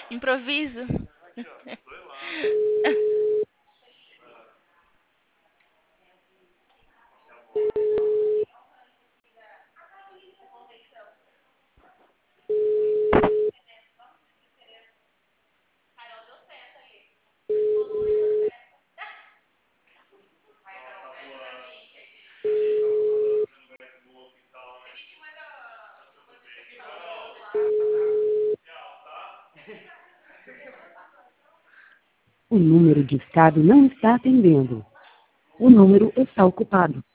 Improviso. O número discado não está atendendo. O número está ocupado.